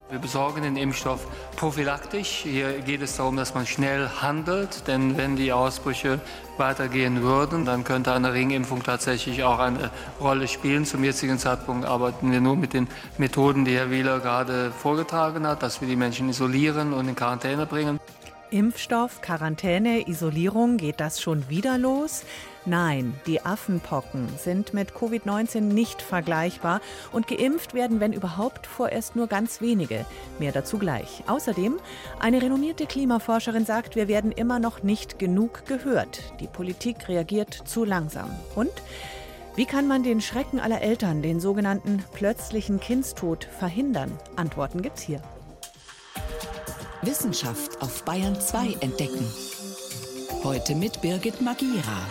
Wir besorgen den Impfstoff prophylaktisch. Hier geht es darum, dass man schnell handelt, denn wenn die Ausbrüche weitergehen würden, dann könnte eine Ringimpfung tatsächlich auch eine Rolle spielen. Zum jetzigen Zeitpunkt arbeiten wir nur mit den Methoden, die Herr Wieler gerade vorgetragen hat, dass wir die Menschen isolieren und in Quarantäne bringen. Impfstoff, Quarantäne, Isolierung, geht das schon wieder los? Nein, die Affenpocken sind mit Covid-19 nicht vergleichbar und geimpft werden, wenn überhaupt, vorerst nur ganz wenige. Mehr dazu gleich. Außerdem, eine renommierte Klimaforscherin sagt, wir werden immer noch nicht genug gehört. Die Politik reagiert zu langsam. Und wie kann man den Schrecken aller Eltern, den sogenannten plötzlichen Kindstod, verhindern? Antworten gibt's hier. Wissenschaft auf Bayern 2 entdecken. Heute mit Birgit Magira.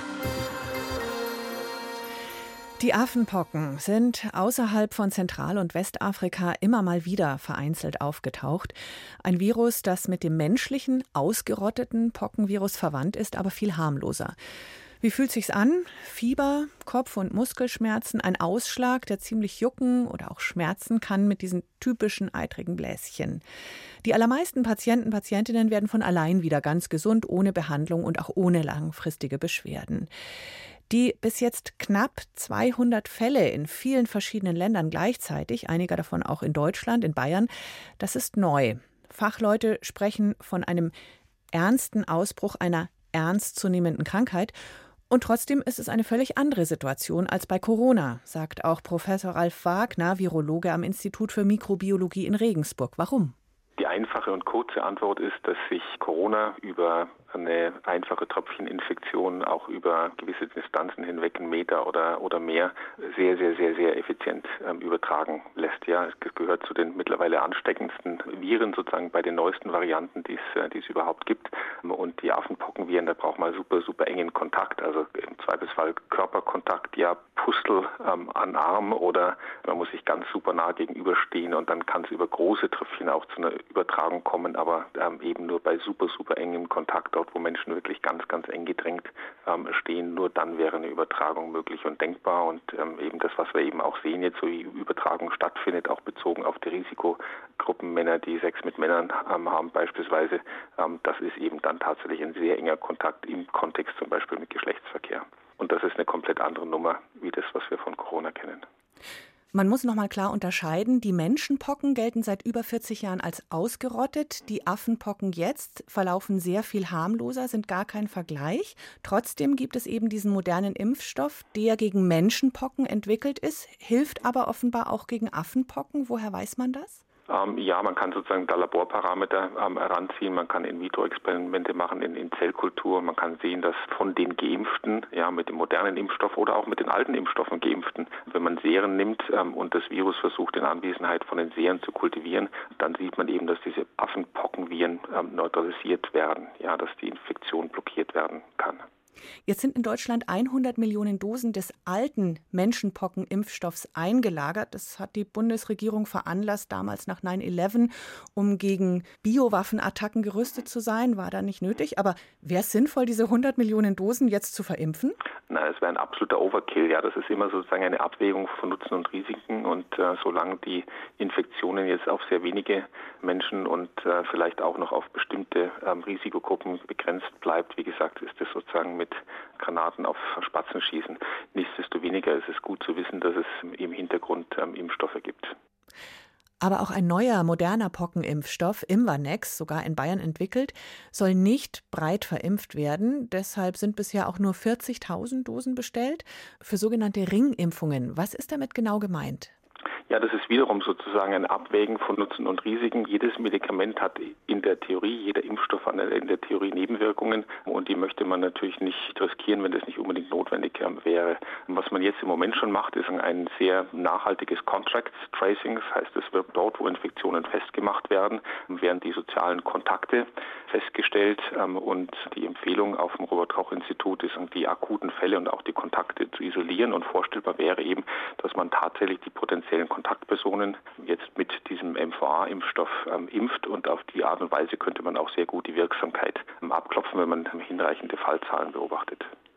Die Affenpocken sind außerhalb von Zentral- und Westafrika immer mal wieder vereinzelt aufgetaucht. Ein Virus, das mit dem menschlichen, ausgerotteten Pockenvirus verwandt ist, aber viel harmloser. Wie fühlt sich's an? Fieber, Kopf- und Muskelschmerzen, ein Ausschlag, der ziemlich jucken oder auch schmerzen kann mit diesen typischen eitrigen Bläschen. Die allermeisten Patientinnen werden von allein wieder ganz gesund, ohne Behandlung und auch ohne langfristige Beschwerden. Die bis jetzt knapp 200 Fälle in vielen verschiedenen Ländern gleichzeitig, einige davon auch in Deutschland, in Bayern, das ist neu. Fachleute sprechen von einem ernsten Ausbruch einer ernstzunehmenden Krankheit. Und trotzdem ist es eine völlig andere Situation als bei Corona, sagt auch Professor Ralf Wagner, Virologe am Institut für Mikrobiologie in Regensburg. Warum? Die einfache und kurze Antwort ist, dass sich Corona über eine einfache Tröpfcheninfektion auch über gewisse Distanzen hinweg, 1 Meter oder mehr, sehr, sehr, sehr, sehr effizient übertragen lässt. Ja, es gehört zu den mittlerweile ansteckendsten Viren sozusagen bei den neuesten Varianten, die es überhaupt gibt. Und die Affenpockenviren, da braucht man super, super engen Kontakt, also im Zweifelsfall Körperkontakt, ja, Pustel an Arm oder man muss sich ganz super nah gegenüberstehen und dann kann es über große Tröpfchen auch zu einer Übertragung kommen, aber eben nur bei super, super engem Kontakt, dort wo Menschen wirklich ganz, ganz eng gedrängt stehen, nur dann wäre eine Übertragung möglich und denkbar und eben das, was wir eben auch sehen jetzt, so wie Übertragung stattfindet, auch bezogen auf die Risikogruppen, Männer, die Sex mit Männern haben beispielsweise, das ist eben dann tatsächlich ein sehr enger Kontakt im Kontext zum Beispiel mit Geschlechtsverkehr. Und das ist eine komplett andere Nummer, wie das, was wir von Corona kennen. Man muss noch mal klar unterscheiden, die Menschenpocken gelten seit über 40 Jahren als ausgerottet. Die Affenpocken jetzt verlaufen sehr viel harmloser, sind gar kein Vergleich. Trotzdem gibt es eben diesen modernen Impfstoff, der gegen Menschenpocken entwickelt ist, hilft aber offenbar auch gegen Affenpocken. Woher weiß man das? Ja, man kann sozusagen da Laborparameter heranziehen, man kann In-vitro-Experimente machen in Zellkultur, man kann sehen, dass von den Geimpften, ja, mit dem modernen Impfstoff oder auch mit den alten Impfstoffen Geimpften, wenn man Seren nimmt und das Virus versucht in Anwesenheit von den Seren zu kultivieren, dann sieht man eben, dass diese Affenpockenviren neutralisiert werden, ja, dass die Infektion blockiert werden kann. Jetzt sind in Deutschland 100 Millionen Dosen des alten Menschenpocken-Impfstoffs eingelagert. Das hat die Bundesregierung veranlasst, damals nach 9/11, um gegen Biowaffenattacken gerüstet zu sein. War da nicht nötig. Aber wäre es sinnvoll, diese 100 Millionen Dosen jetzt zu verimpfen? Nein, es wäre ein absoluter Overkill. Ja, das ist immer sozusagen eine Abwägung von Nutzen und Risiken. Und solange die Infektionen jetzt auf sehr wenige Menschen und vielleicht auch noch auf bestimmte Risikogruppen begrenzt bleibt, wie gesagt, ist das sozusagen mit Granaten auf Spatzen schießen. Nichtsdestoweniger ist es gut zu wissen, dass es im Hintergrund Impfstoffe gibt. Aber auch ein neuer, moderner Pockenimpfstoff, Imvanex, sogar in Bayern entwickelt, soll nicht breit verimpft werden. Deshalb sind bisher auch nur 40.000 Dosen bestellt für sogenannte Ringimpfungen. Was ist damit genau gemeint? Ja, das ist wiederum sozusagen ein Abwägen von Nutzen und Risiken. Jedes Medikament hat in der Theorie, jeder Impfstoff hat in der Theorie Nebenwirkungen und die möchte man natürlich nicht riskieren, wenn das nicht unbedingt notwendig wäre. Und was man jetzt im Moment schon macht, ist ein sehr nachhaltiges Contact Tracing. Das heißt, es wird dort, wo Infektionen festgemacht werden, werden die sozialen Kontakte festgestellt und die Empfehlung auf dem Robert-Koch-Institut ist, die akuten Fälle und auch die Kontakte zu isolieren und vorstellbar wäre eben, dass man tatsächlich die potenziellen Kontaktpersonen jetzt mit diesem MVA-Impfstoff impft und auf die Art und Weise könnte man auch sehr gut die Wirksamkeit abklopfen, wenn man hinreichende Fallzahlen beobachtet.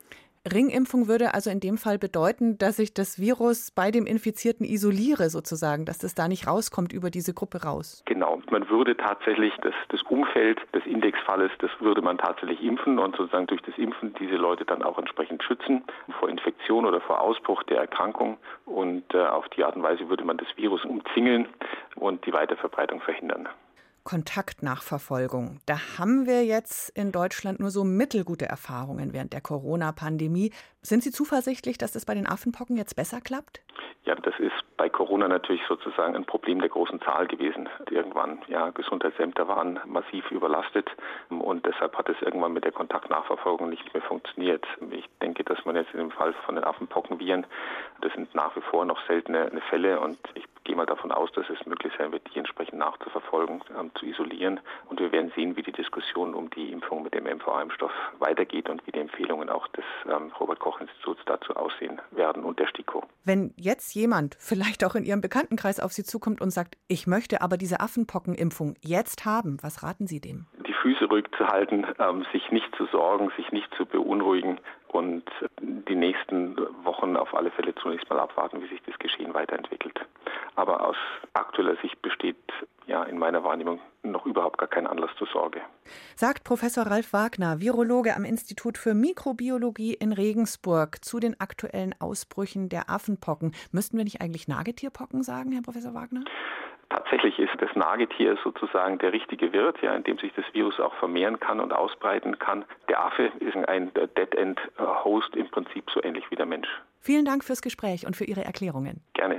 Ringimpfung würde also in dem Fall bedeuten, dass ich das Virus bei dem Infizierten isoliere sozusagen, dass das da nicht rauskommt über diese Gruppe raus. Genau, man würde tatsächlich das Umfeld des Indexfalles, das würde man tatsächlich impfen und sozusagen durch das Impfen diese Leute dann auch entsprechend schützen vor Infektion oder vor Ausbruch der Erkrankung und auf die Art und Weise würde man das Virus umzingeln und die Weiterverbreitung verhindern. Kontaktnachverfolgung. Da haben wir jetzt in Deutschland nur so mittelgute Erfahrungen während der Corona-Pandemie. Sind Sie zuversichtlich, dass das bei den Affenpocken jetzt besser klappt? Ja, das ist bei Corona natürlich sozusagen ein Problem der großen Zahl gewesen. Irgendwann, Gesundheitsämter waren massiv überlastet und deshalb hat es irgendwann mit der Kontaktnachverfolgung nicht mehr funktioniert. Ich denke, dass man jetzt in dem Fall von den Affenpockenviren, das sind nach wie vor noch seltene Fälle und ich gehe mal davon aus, dass es möglich sein wird, die entsprechend nachzuverfolgen, zu isolieren. Und wir werden sehen, wie die Diskussion um die Impfung mit dem MVA-Impfstoff weitergeht und wie die Empfehlungen auch des Robert-Koch-Instituts dazu aussehen werden und der STIKO. Wenn jetzt jemand vielleicht auch in Ihrem Bekanntenkreis auf Sie zukommt und sagt, ich möchte aber diese Affenpockenimpfung jetzt haben, was raten Sie dem? Die Füße ruhig zu halten, sich nicht zu sorgen, sich nicht zu beunruhigen und die nächsten Wochen auf alle Fälle zunächst mal abwarten, wie sich das Geschehen weiterentwickelt. Aber aus aktueller Sicht besteht in meiner Wahrnehmung noch überhaupt gar kein Anlass zur Sorge. Sagt Professor Ralf Wagner, Virologe am Institut für Mikrobiologie in Regensburg, zu den aktuellen Ausbrüchen der Affenpocken. Müssten wir nicht eigentlich Nagetierpocken sagen, Herr Professor Wagner? Tatsächlich ist das Nagetier sozusagen der richtige Wirt, in dem sich das Virus auch vermehren kann und ausbreiten kann. Der Affe ist ein Dead-End-Host im Prinzip so ähnlich wie der Mensch. Vielen Dank fürs Gespräch und für Ihre Erklärungen. Gerne.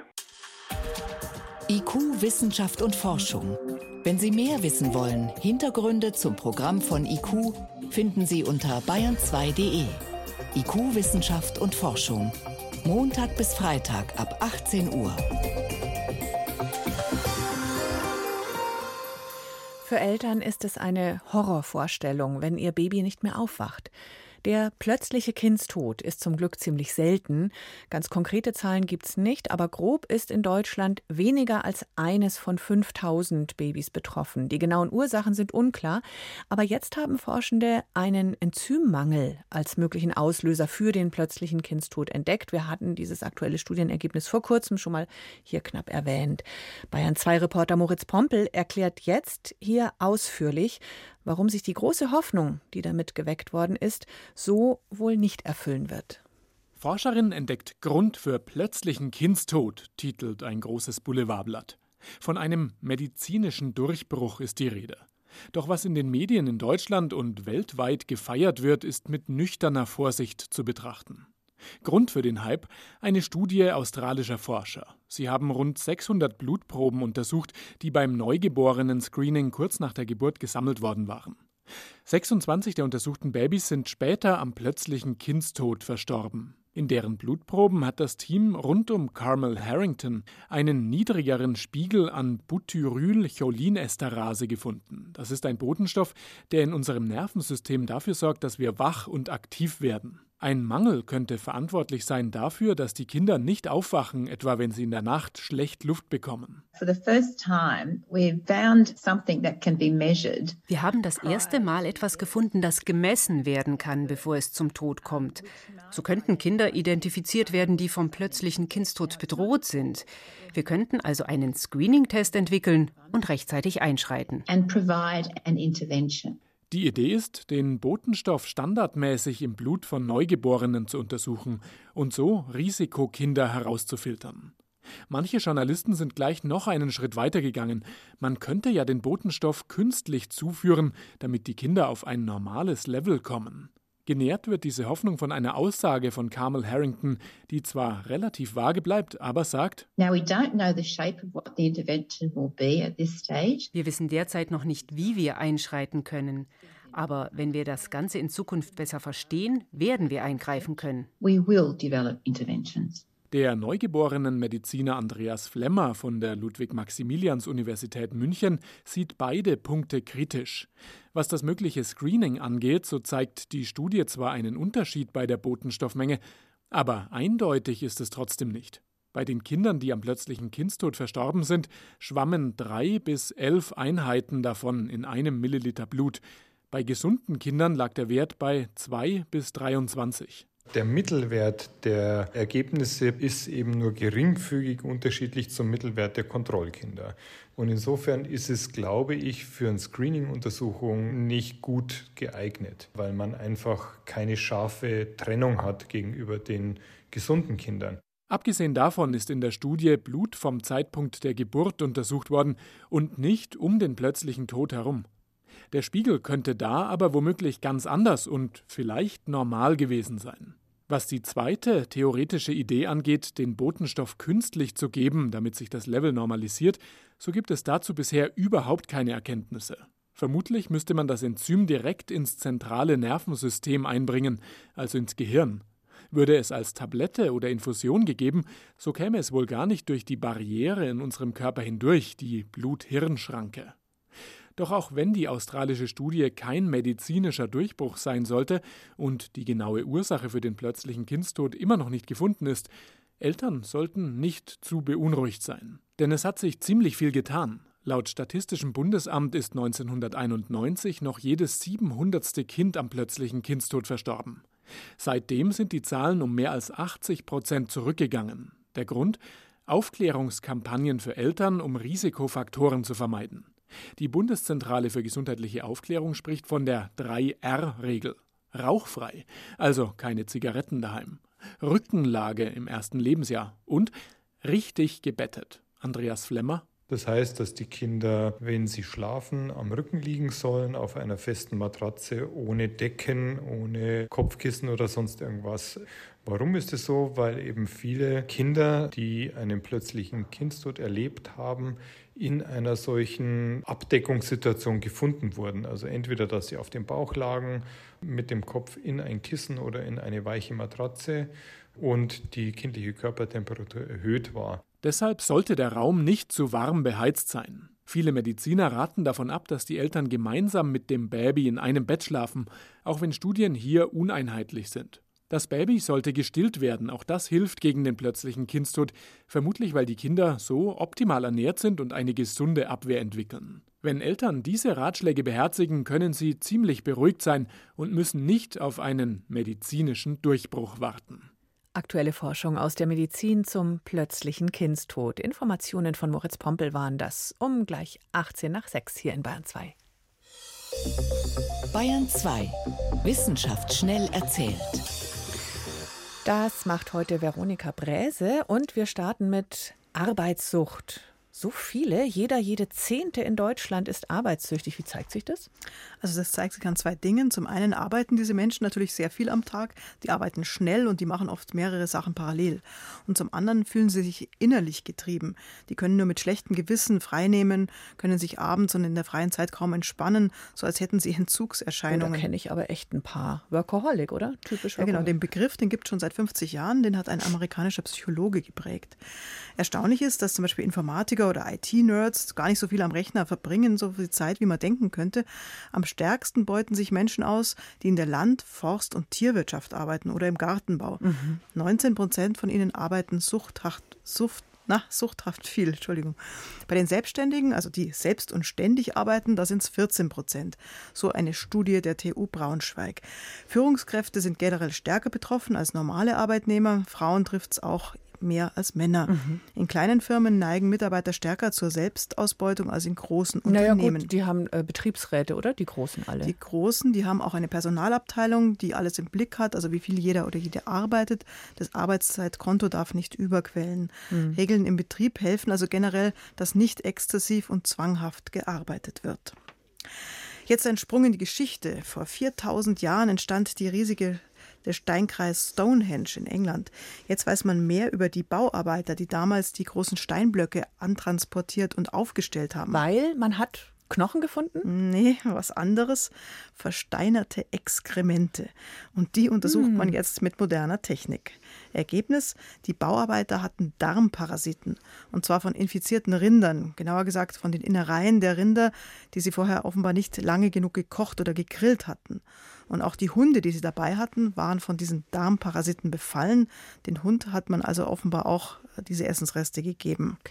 IQ, Wissenschaft und Forschung. Wenn Sie mehr wissen wollen, Hintergründe zum Programm von IQ finden Sie unter bayern2.de. IQ, Wissenschaft und Forschung. Montag bis Freitag ab 18 Uhr. Für Eltern ist es eine Horrorvorstellung, wenn ihr Baby nicht mehr aufwacht. Der plötzliche Kindstod ist zum Glück ziemlich selten. Ganz konkrete Zahlen gibt's nicht, aber grob ist in Deutschland weniger als eines von 5000 Babys betroffen. Die genauen Ursachen sind unklar, aber jetzt haben Forschende einen Enzymmangel als möglichen Auslöser für den plötzlichen Kindstod entdeckt. Wir hatten dieses aktuelle Studienergebnis vor kurzem schon mal hier knapp erwähnt. Bayern2-Reporter Moritz Pompel erklärt jetzt hier ausführlich, warum sich die große Hoffnung, die damit geweckt worden ist, so wohl nicht erfüllen wird. Forscherin entdeckt Grund für plötzlichen Kindstod, titelt ein großes Boulevardblatt. Von einem medizinischen Durchbruch ist die Rede. Doch was in den Medien in Deutschland und weltweit gefeiert wird, ist mit nüchterner Vorsicht zu betrachten. Grund für den Hype: eine Studie australischer Forscher. Sie haben rund 600 Blutproben untersucht, die beim Neugeborenen-Screening kurz nach der Geburt gesammelt worden waren. 26 der untersuchten Babys sind später am plötzlichen Kindstod verstorben. In deren Blutproben hat das Team rund um Carmel Harrington einen niedrigeren Spiegel an Butyrylcholinesterase gefunden. Das ist ein Botenstoff, der in unserem Nervensystem dafür sorgt, dass wir wach und aktiv werden. Ein Mangel könnte verantwortlich sein dafür, dass die Kinder nicht aufwachen, etwa wenn sie in der Nacht schlecht Luft bekommen. Wir haben das erste Mal etwas gefunden, das gemessen werden kann, bevor es zum Tod kommt. So könnten Kinder identifiziert werden, die vom plötzlichen Kindstod bedroht sind. Wir könnten also einen Screening-Test entwickeln und rechtzeitig einschreiten. Die Idee ist, den Botenstoff standardmäßig im Blut von Neugeborenen zu untersuchen und so Risikokinder herauszufiltern. Manche Journalisten sind gleich noch einen Schritt weiter gegangen. Man könnte ja den Botenstoff künstlich zuführen, damit die Kinder auf ein normales Level kommen. Genährt wird diese Hoffnung von einer Aussage von Carmel Harrington, die zwar relativ vage bleibt, aber sagt: Wir wissen derzeit noch nicht, wie wir einschreiten können. Aber wenn wir das Ganze in Zukunft besser verstehen, werden wir eingreifen können. Der Neugeborenen-Mediziner Andreas Flemmer von der Ludwig-Maximilians-Universität München sieht beide Punkte kritisch. Was das mögliche Screening angeht, so zeigt die Studie zwar einen Unterschied bei der Botenstoffmenge, aber eindeutig ist es trotzdem nicht. Bei den Kindern, die am plötzlichen Kindstod verstorben sind, schwammen 3 bis 11 Einheiten davon in einem Milliliter Blut. Bei gesunden Kindern lag der Wert bei 2 bis 23. Der Mittelwert der Ergebnisse ist eben nur geringfügig unterschiedlich zum Mittelwert der Kontrollkinder. Und insofern ist es, glaube ich, für eine Screening-Untersuchung nicht gut geeignet, weil man einfach keine scharfe Trennung hat gegenüber den gesunden Kindern. Abgesehen davon ist in der Studie Blut vom Zeitpunkt der Geburt untersucht worden und nicht um den plötzlichen Tod herum. Der Spiegel könnte da aber womöglich ganz anders und vielleicht normal gewesen sein. Was die zweite theoretische Idee angeht, den Botenstoff künstlich zu geben, damit sich das Level normalisiert, so gibt es dazu bisher überhaupt keine Erkenntnisse. Vermutlich müsste man das Enzym direkt ins zentrale Nervensystem einbringen, also ins Gehirn. Würde es als Tablette oder Infusion gegeben, so käme es wohl gar nicht durch die Barriere in unserem Körper hindurch, die Blut-Hirn-Schranke. Doch auch wenn die australische Studie kein medizinischer Durchbruch sein sollte und die genaue Ursache für den plötzlichen Kindstod immer noch nicht gefunden ist, Eltern sollten nicht zu beunruhigt sein. Denn es hat sich ziemlich viel getan. Laut Statistischem Bundesamt ist 1991 noch jedes 700. Kind am plötzlichen Kindstod verstorben. Seitdem sind die Zahlen um mehr als 80% zurückgegangen. Der Grund? Aufklärungskampagnen für Eltern, um Risikofaktoren zu vermeiden. Die Bundeszentrale für gesundheitliche Aufklärung spricht von der 3R-Regel. Rauchfrei, also keine Zigaretten daheim. Rückenlage im ersten Lebensjahr und richtig gebettet. Andreas Flemmer. Das heißt, dass die Kinder, wenn sie schlafen, am Rücken liegen sollen, auf einer festen Matratze, ohne Decken, ohne Kopfkissen oder sonst irgendwas. Warum ist es so? Weil eben viele Kinder, die einen plötzlichen Kindstod erlebt haben, in einer solchen Abdeckungssituation gefunden wurden. Also entweder, dass sie auf dem Bauch lagen, mit dem Kopf in ein Kissen oder in eine weiche Matratze und die kindliche Körpertemperatur erhöht war. Deshalb sollte der Raum nicht zu warm beheizt sein. Viele Mediziner raten davon ab, dass die Eltern gemeinsam mit dem Baby in einem Bett schlafen, auch wenn Studien hier uneinheitlich sind. Das Baby sollte gestillt werden, auch das hilft gegen den plötzlichen Kindstod, vermutlich weil die Kinder so optimal ernährt sind und eine gesunde Abwehr entwickeln. Wenn Eltern diese Ratschläge beherzigen, können sie ziemlich beruhigt sein und müssen nicht auf einen medizinischen Durchbruch warten. Aktuelle Forschung aus der Medizin zum plötzlichen Kindstod. Informationen von Moritz Pompel waren das um gleich 18:06 hier in Bayern 2. Bayern 2. Wissenschaft schnell erzählt. Das macht heute Veronika Bräse und wir starten mit Arbeitssucht. So viele, jede 10. in Deutschland ist arbeitssüchtig. Wie zeigt sich das? Also das zeigt sich an zwei Dingen. Zum einen arbeiten diese Menschen natürlich sehr viel am Tag. Die arbeiten schnell und die machen oft mehrere Sachen parallel. Und zum anderen fühlen sie sich innerlich getrieben. Die können nur mit schlechtem Gewissen freinehmen, können sich abends und in der freien Zeit kaum entspannen, so als hätten sie Entzugserscheinungen. Da kenne ich aber echt ein paar. Workaholic, oder? Typisch Workaholic. Ja, genau. Den Begriff, den gibt es schon seit 50 Jahren. Den hat ein amerikanischer Psychologe geprägt. Erstaunlich ist, dass zum Beispiel Informatiker oder IT-Nerds gar nicht so viel am Rechner verbringen, so viel Zeit, wie man denken könnte. Am stärksten beuten sich Menschen aus, die in der Land-, Forst- und Tierwirtschaft arbeiten oder im Gartenbau. 19% von ihnen arbeiten suchthaft viel, Entschuldigung. Bei den Selbstständigen, also die selbst und ständig arbeiten, da sind es 14%. So eine Studie der TU Braunschweig. Führungskräfte sind generell stärker betroffen als normale Arbeitnehmer. Frauen trifft es auch mehr als Männer. In kleinen Firmen neigen Mitarbeiter stärker zur Selbstausbeutung als in großen Unternehmen. Naja gut, die haben Betriebsräte, oder? Die Großen alle. Die Großen, die haben auch eine Personalabteilung, die alles im Blick hat, also wie viel jeder oder jede arbeitet. Das Arbeitszeitkonto darf nicht überquellen. Regeln im Betrieb helfen also generell, dass nicht exzessiv und zwanghaft gearbeitet wird. Jetzt ein Sprung in die Geschichte. Vor 4000 Jahren entstand der Steinkreis Stonehenge in England. Jetzt weiß man mehr über die Bauarbeiter, die damals die großen Steinblöcke antransportiert und aufgestellt haben. Weil man hat Knochen gefunden? Nee, was anderes. Versteinerte Exkremente. Und die untersucht man jetzt mit moderner Technik. Ergebnis: Die Bauarbeiter hatten Darmparasiten. Und zwar von infizierten Rindern. Genauer gesagt von den Innereien der Rinder, die sie vorher offenbar nicht lange genug gekocht oder gegrillt hatten. Und auch die Hunde, die sie dabei hatten, waren von diesen Darmparasiten befallen. Den Hund hat man also offenbar auch diese Essensreste gegeben. Okay.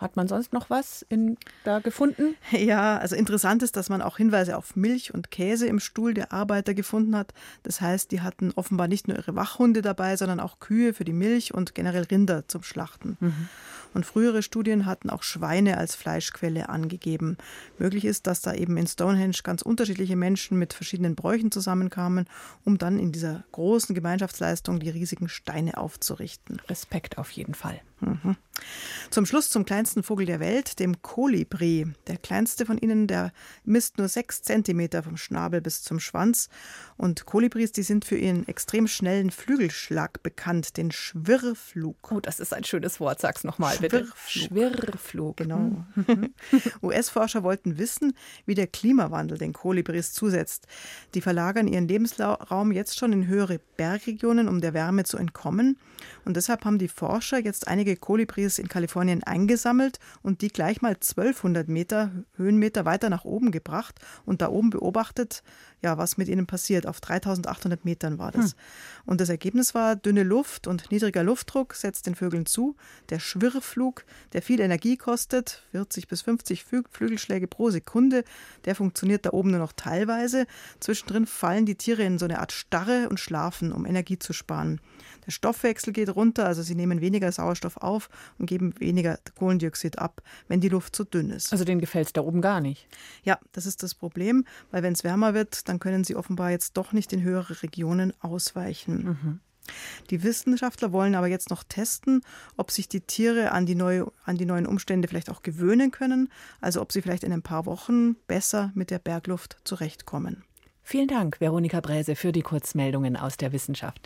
Hat man sonst noch was da gefunden? Ja, also interessant ist, dass man auch Hinweise auf Milch und Käse im Stuhl der Arbeiter gefunden hat. Das heißt, die hatten offenbar nicht nur ihre Wachhunde dabei, sondern auch Kühe für die Milch und generell Rinder zum Schlachten. Und frühere Studien hatten auch Schweine als Fleischquelle angegeben. Möglich ist, dass da eben in Stonehenge ganz unterschiedliche Menschen mit verschiedenen Bräuchen zusammenkamen, um dann in dieser großen Gemeinschaftsleistung die riesigen Steine aufzurichten. Respekt auf jeden Fall. Zum Schluss zum kleinsten Vogel der Welt, dem Kolibri. Der kleinste von ihnen, der misst nur 6 Zentimeter vom Schnabel bis zum Schwanz. Und Kolibris, die sind für ihren extrem schnellen Flügelschlag bekannt, den Schwirrflug. Oh, das ist ein schönes Wort, sag's nochmal bitte. Schwirrflug. Genau. US-Forscher wollten wissen, wie der Klimawandel den Kolibris zusetzt. Die verlagern ihren Lebensraum jetzt schon in höhere Bergregionen, um der Wärme zu entkommen. Und deshalb haben die Forscher jetzt einige Kolibris in Kalifornien eingesammelt und die gleich mal 1200 Höhenmeter weiter nach oben gebracht und da oben beobachtet, ja, was mit ihnen passiert. Auf 3800 Metern war das. Und das Ergebnis war, dünne Luft und niedriger Luftdruck setzt den Vögeln zu. Der Schwirrflug, der viel Energie kostet, 40 bis 50 Flügelschläge pro Sekunde, der funktioniert da oben nur noch teilweise. Zwischendrin fallen die Tiere in so eine Art Starre und schlafen, um Energie zu sparen. Der Stoffwechsel geht runter, also sie nehmen weniger Sauerstoff auf und geben weniger Kohlendioxid ab, wenn die Luft zu dünn ist. Also denen gefällt es da oben gar nicht? Ja, das ist das Problem, weil wenn es wärmer wird, dann können sie offenbar jetzt doch nicht in höhere Regionen ausweichen. Die Wissenschaftler wollen aber jetzt noch testen, ob sich die Tiere an die neuen Umstände vielleicht auch gewöhnen können, also ob sie vielleicht in ein paar Wochen besser mit der Bergluft zurechtkommen. Vielen Dank, Veronika Bräse, für die Kurzmeldungen aus der Wissenschaft.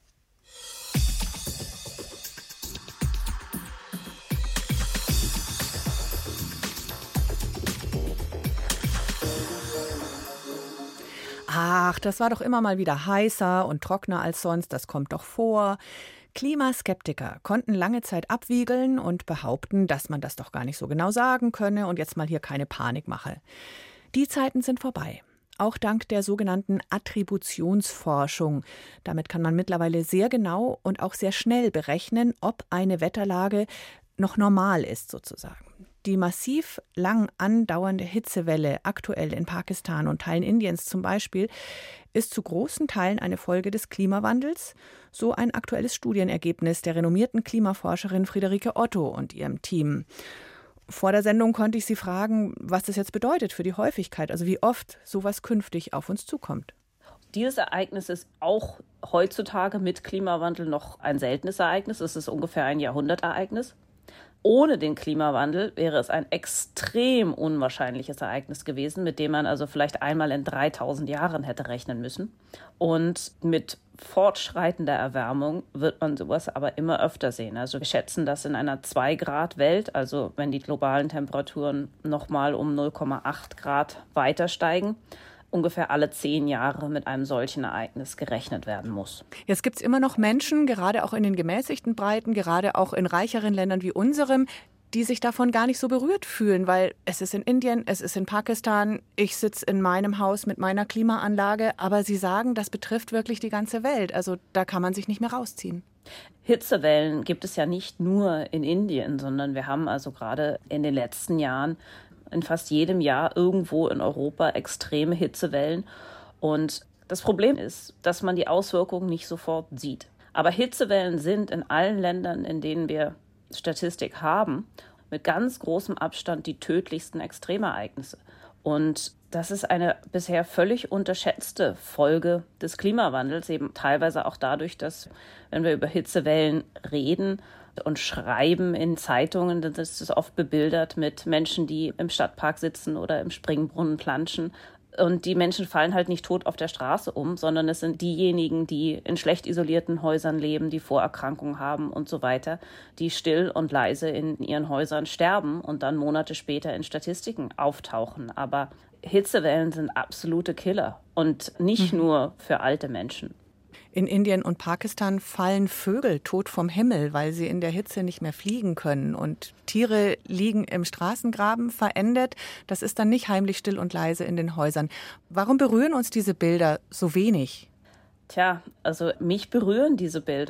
Ach, das war doch immer mal wieder heißer und trockener als sonst, das kommt doch vor. Klimaskeptiker konnten lange Zeit abwiegeln und behaupten, dass man das doch gar nicht so genau sagen könne und jetzt mal hier keine Panik mache. Die Zeiten sind vorbei. Auch dank der sogenannten Attributionsforschung. Damit kann man mittlerweile sehr genau und auch sehr schnell berechnen, ob eine Wetterlage noch normal ist sozusagen. Die massiv lang andauernde Hitzewelle aktuell in Pakistan und Teilen Indiens zum Beispiel ist zu großen Teilen eine Folge des Klimawandels, so ein aktuelles Studienergebnis der renommierten Klimaforscherin Friederike Otto und ihrem Team. Vor der Sendung konnte ich sie fragen, was das jetzt bedeutet für die Häufigkeit, also wie oft sowas künftig auf uns zukommt. Dieses Ereignis ist auch heutzutage mit Klimawandel noch ein seltenes Ereignis. Es ist ungefähr ein Jahrhundertereignis. Ohne den Klimawandel wäre es ein extrem unwahrscheinliches Ereignis gewesen, mit dem man also vielleicht einmal in 3000 Jahren hätte rechnen müssen. Und mit fortschreitender Erwärmung wird man sowas aber immer öfter sehen. Also wir schätzen, dass in einer 2-Grad-Welt, also wenn die globalen Temperaturen nochmal um 0,8 Grad weiter steigen, ungefähr alle 10 Jahre mit einem solchen Ereignis gerechnet werden muss. Jetzt gibt es immer noch Menschen, gerade auch in den gemäßigten Breiten, gerade auch in reicheren Ländern wie unserem, die sich davon gar nicht so berührt fühlen, weil es ist in Indien, es ist in Pakistan, ich sitze in meinem Haus mit meiner Klimaanlage, aber sie sagen, das betrifft wirklich die ganze Welt. Also da kann man sich nicht mehr rausziehen. Hitzewellen gibt es ja nicht nur in Indien, sondern wir haben also gerade in den letzten Jahren in fast jedem Jahr irgendwo in Europa extreme Hitzewellen. Und das Problem ist, dass man die Auswirkungen nicht sofort sieht. Aber Hitzewellen sind in allen Ländern, in denen wir Statistik haben, mit ganz großem Abstand die tödlichsten Extremereignisse. Und das ist eine bisher völlig unterschätzte Folge des Klimawandels, eben teilweise auch dadurch, dass, wenn wir über Hitzewellen reden und schreiben in Zeitungen, dann ist es oft bebildert mit Menschen, die im Stadtpark sitzen oder im Springbrunnen planschen. Und die Menschen fallen halt nicht tot auf der Straße um, sondern es sind diejenigen, die in schlecht isolierten Häusern leben, die Vorerkrankungen haben und so weiter, die still und leise in ihren Häusern sterben und dann Monate später in Statistiken auftauchen. Aber Hitzewellen sind absolute Killer und nicht nur für alte Menschen. In Indien und Pakistan fallen Vögel tot vom Himmel, weil sie in der Hitze nicht mehr fliegen können. Und Tiere liegen im Straßengraben verendet. Das ist dann nicht heimlich still und leise in den Häusern. Warum berühren uns diese Bilder so wenig? Tja, also mich berühren diese Bilder.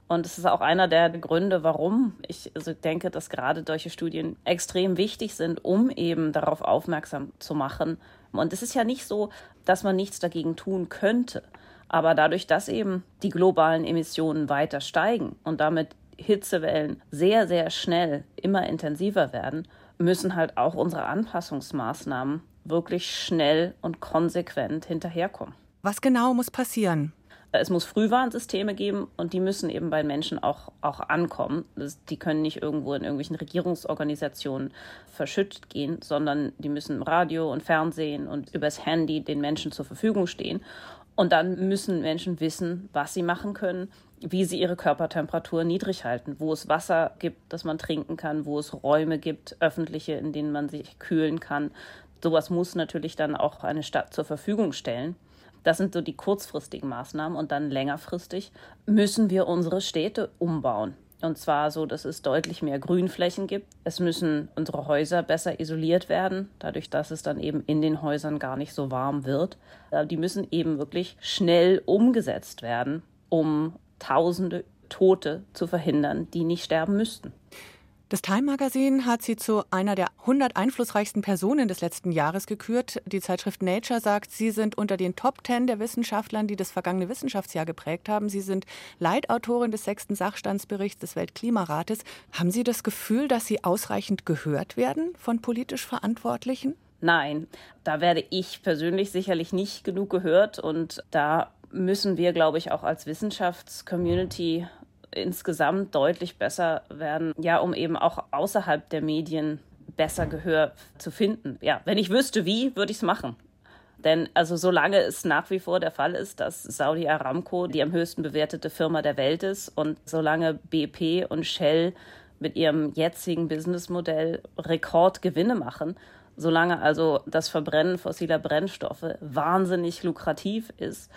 Und es ist auch einer der Gründe, warum ich denke, dass gerade solche Studien extrem wichtig sind, um eben darauf aufmerksam zu machen. Und es ist ja nicht so, dass man nichts dagegen tun könnte. Aber dadurch, dass eben die globalen Emissionen weiter steigen und damit Hitzewellen sehr, sehr schnell immer intensiver werden, müssen halt auch unsere Anpassungsmaßnahmen wirklich schnell und konsequent hinterherkommen. Was genau muss passieren? Es muss Frühwarnsysteme geben und die müssen eben bei Menschen auch ankommen. Die können nicht irgendwo in irgendwelchen Regierungsorganisationen verschüttet gehen, sondern die müssen im Radio und Fernsehen und übers Handy den Menschen zur Verfügung stehen. Und dann müssen Menschen wissen, was sie machen können, wie sie ihre Körpertemperatur niedrig halten, wo es Wasser gibt, das man trinken kann, wo es Räume gibt, öffentliche, in denen man sich kühlen kann. Sowas muss natürlich dann auch eine Stadt zur Verfügung stellen. Das sind so die kurzfristigen Maßnahmen und dann längerfristig müssen wir unsere Städte umbauen. Und zwar so, dass es deutlich mehr Grünflächen gibt. Es müssen unsere Häuser besser isoliert werden, dadurch, dass es dann eben in den Häusern gar nicht so warm wird. Die müssen eben wirklich schnell umgesetzt werden, um Tausende Tote zu verhindern, die nicht sterben müssten. Das Time-Magazin hat sie zu einer der 100 einflussreichsten Personen des letzten Jahres gekürt. Die Zeitschrift Nature sagt, Sie sind unter den Top 10 der Wissenschaftlern, die das vergangene Wissenschaftsjahr geprägt haben. Sie sind Leitautorin des 6. Sachstandsberichts des Weltklimarates. Haben Sie das Gefühl, dass Sie ausreichend gehört werden von politisch Verantwortlichen? Nein, da werde ich persönlich sicherlich nicht genug gehört. Und da müssen wir, glaube ich, auch als Wissenschaftscommunity insgesamt deutlich besser werden, ja, um eben auch außerhalb der Medien besser Gehör zu finden. Ja, wenn ich wüsste, wie, würde ich es machen. Denn also solange es nach wie vor der Fall ist, dass Saudi Aramco die am höchsten bewertete Firma der Welt ist und solange BP und Shell mit ihrem jetzigen Businessmodell Rekordgewinne machen, solange also das Verbrennen fossiler Brennstoffe wahnsinnig lukrativ ist,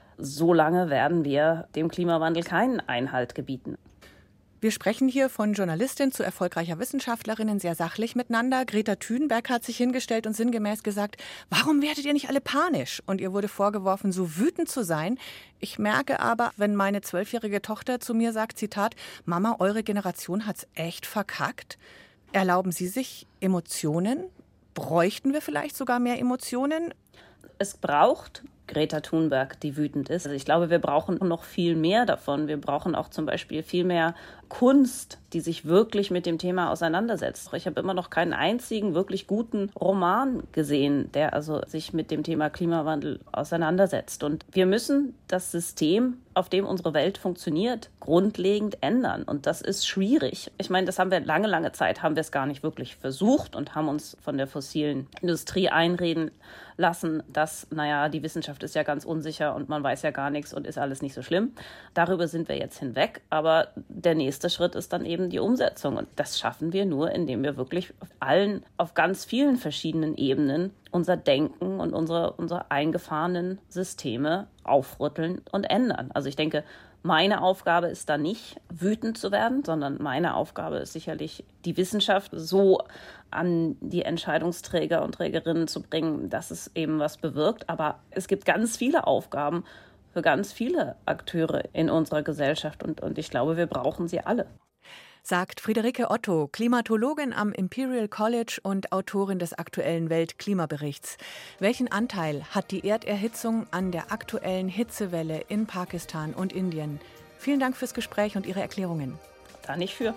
solange werden wir dem Klimawandel keinen Einhalt gebieten. Wir sprechen hier von Journalistin zu erfolgreicher Wissenschaftlerin sehr sachlich miteinander. Greta Thunberg hat sich hingestellt und sinngemäß gesagt, warum werdet ihr nicht alle panisch? Und ihr wurde vorgeworfen, so wütend zu sein. Ich merke aber, wenn meine 12-jährige Tochter zu mir sagt, Zitat, Mama, eure Generation hat's echt verkackt. Erlauben Sie sich Emotionen? Bräuchten wir vielleicht sogar mehr Emotionen? Es braucht Greta Thunberg, die wütend ist. Also ich glaube, wir brauchen noch viel mehr davon. Wir brauchen auch zum Beispiel viel mehr Kunst, die sich wirklich mit dem Thema auseinandersetzt. Ich habe immer noch keinen einzigen wirklich guten Roman gesehen, der also sich mit dem Thema Klimawandel auseinandersetzt. Und wir müssen das System, auf dem unsere Welt funktioniert, grundlegend ändern. Und das ist schwierig. Ich meine, das haben wir lange Zeit, haben wir es gar nicht wirklich versucht und haben uns von der fossilen Industrie einreden lassen, dass, die Wissenschaft ist ja ganz unsicher und man weiß ja gar nichts und ist alles nicht so schlimm. Darüber sind wir jetzt hinweg. Aber der nächste Schritt ist dann eben die Umsetzung. Und das schaffen wir nur, indem wir wirklich auf ganz vielen verschiedenen Ebenen unser Denken und unsere eingefahrenen Systeme aufrütteln und ändern. Also ich denke, meine Aufgabe ist da nicht, wütend zu werden, sondern meine Aufgabe ist sicherlich, die Wissenschaft so an die Entscheidungsträger und Trägerinnen zu bringen, dass es eben was bewirkt. Aber es gibt ganz viele Aufgaben für ganz viele Akteure in unserer Gesellschaft und ich glaube, wir brauchen sie alle. Sagt Friederike Otto, Klimatologin am Imperial College und Autorin des aktuellen Weltklimaberichts. Welchen Anteil hat die Erderhitzung an der aktuellen Hitzewelle in Pakistan und Indien? Vielen Dank fürs Gespräch und Ihre Erklärungen. Da nicht für.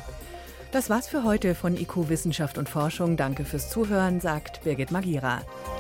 Das war's für heute von IQ Wissenschaft und Forschung. Danke fürs Zuhören, sagt Birgit Magira.